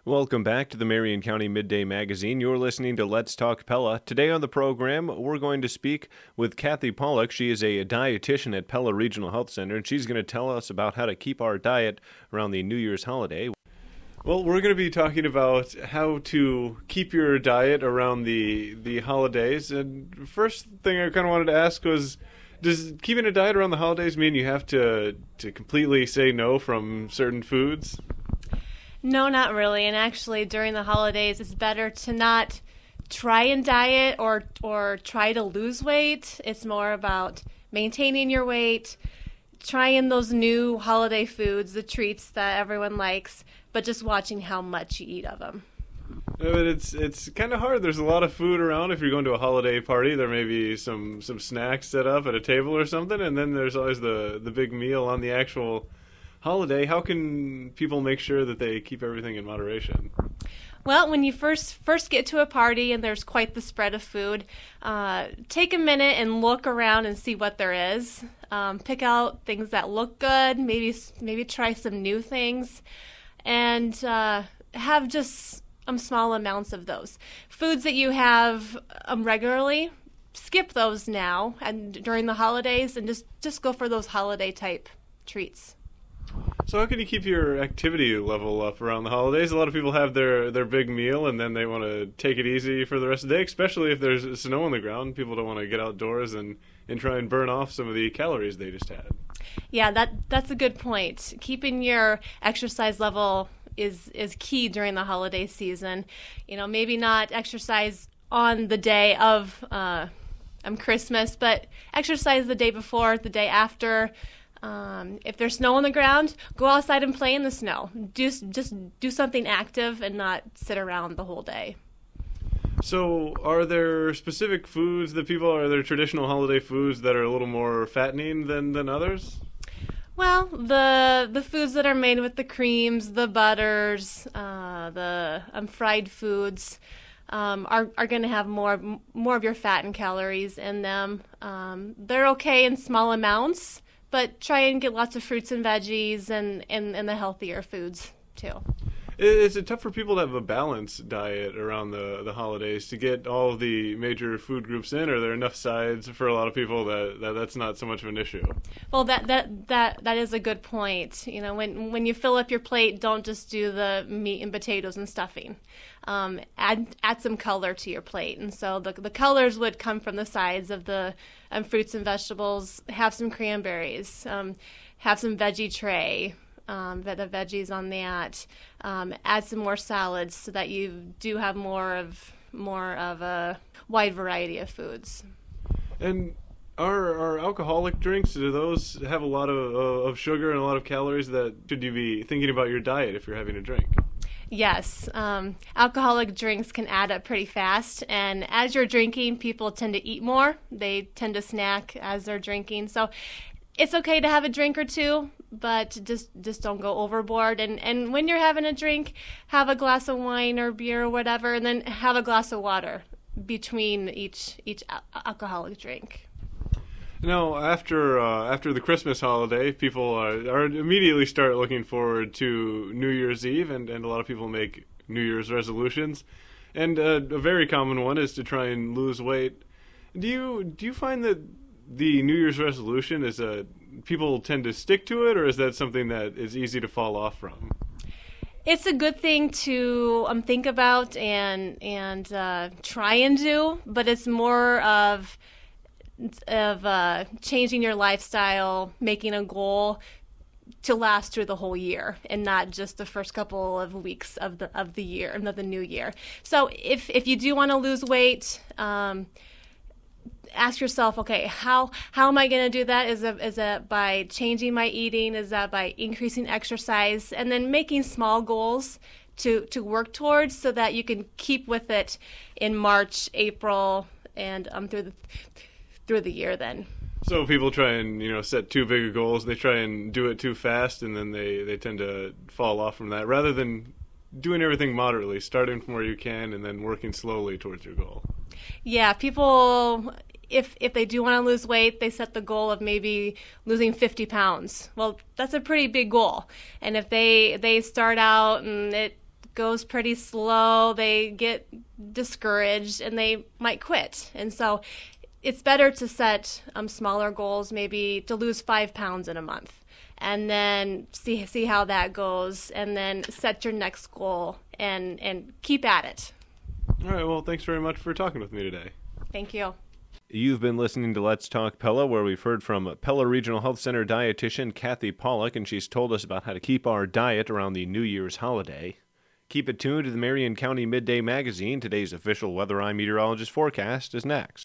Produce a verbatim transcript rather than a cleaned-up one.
Welcome back to the Marion County Midday Magazine. You're listening to Let's Talk Pella. Today on the program, we're going to speak with Kathy Pollock. She is a dietitian at Pella Regional Health Center, and she's going to tell us about how to keep our diet around the New Year's holiday. Well, we're going to be talking about how to keep your diet around the the holidays. And first thing I kind of wanted to ask was, does keeping a diet around the holidays mean you have to to completely say no from certain foods? No, not really. And actually, during the holidays, it's better to not try and diet or or try to lose weight. It's more about maintaining your weight, trying those new holiday foods, the treats that everyone likes, but just watching how much you eat of them. Yeah, but it's it's kind of hard. There's a lot of food around. If you're going to a holiday party, there may be some, some snacks set up at a table or something, and then there's always the, the big meal on the actual holiday. How can people make sure that they keep everything in moderation? Well, when you first first get to a party and there's quite the spread of food, uh, take a minute and look around and see what there is. Um, pick out things that look good. Maybe maybe try some new things, and uh, have just um, small amounts of those foods that you have um, regularly. Skip those now and during the holidays, and just just go for those holiday type treats. So how can you keep your activity level up around the holidays? A lot of people have their, their big meal and then they want to take it easy for the rest of the day, especially if there's snow on the ground. People don't want to get outdoors and, and try and burn off some of the calories they just had. Yeah, that that's a good point. Keeping your exercise level is is key during the holiday season. You know, maybe not exercise on the day of uh, um, Christmas, but exercise the day before, the day after. Um, if there's snow on the ground, go outside and play in the snow. Do, just do something active and not sit around the whole day. So are there specific foods that people, are there traditional holiday foods that are a little more fattening than, than others? Well, the the foods that are made with the creams, the butters, uh, the um, fried foods um, are are going to have more more of your fat and calories in them. Um, they're okay in small amounts, but try and get lots of fruits and veggies and, and, and the healthier foods, too. Is it tough for people to have a balanced diet around the, the holidays to get all of the major food groups in? Are there enough sides for a lot of people that, that that's not so much of an issue? Well, that, that, that, that is a good point. You know, when when you fill up your plate, don't just do the meat and potatoes and stuffing. Um, add add some color to your plate. And so the the colors would come from the sides of the um, fruits and vegetables. Have some cranberries. Um, have some veggie tray. Um, the veggies on that. Um, add some more salads so that you do have more of more of a wide variety of foods. And are are alcoholic drinks, do those have a lot of uh, of sugar and a lot of calories that should you be thinking about your diet if you're having a drink? Yes, um, alcoholic drinks can add up pretty fast, and as you're drinking, people tend to eat more. They tend to snack as they're drinking, so it's okay to have a drink or two, but just just don't go overboard. And, and when you're having a drink, have a glass of wine or beer or whatever, and then have a glass of water between each each al- alcoholic drink. Now, after uh, after the Christmas holiday, people are, are immediately start looking forward to New Year's Eve, and, and a lot of people make New Year's resolutions. And uh, a very common one is to try and lose weight. Do you do you find that the New Year's resolution is a people tend to stick to it, or is that something that is easy to fall off from? It's a good thing to um, think about and and uh, try and do, but it's more of of uh, changing your lifestyle, making a goal to last through the whole year, and not just the first couple of weeks of the of the year, of the new year. So if if you do want to lose weight, um, ask yourself, okay, how how am I going to do that? Is it, is it by changing my eating? Is that by increasing exercise? And then making small goals to, to work towards so that you can keep with it in March, April, and um, through the through the year then. So people try and, you know, set too big of goals. They try and do it too fast, and then they, they tend to fall off from that, rather than doing everything moderately, starting from where you can and then working slowly towards your goal. Yeah, people, if if they do want to lose weight, they set the goal of maybe losing fifty pounds. Well, that's a pretty big goal. And if they they start out and it goes pretty slow. They get discouraged and they might quit. And so it's better to set um, smaller goals, maybe to lose five pounds in a month, and then see see how that goes, and then set your next goal and, and keep at it. All right, well, thanks very much for talking with me today. Thank you. You've been listening to Let's Talk Pella, where we've heard from Pella Regional Health Center dietitian Kathy Pollock, and she's told us about how to keep our diet around the New Year's holiday. Keep it tuned to the Marion County Midday Magazine. Today's official weather eye meteorologist forecast is next.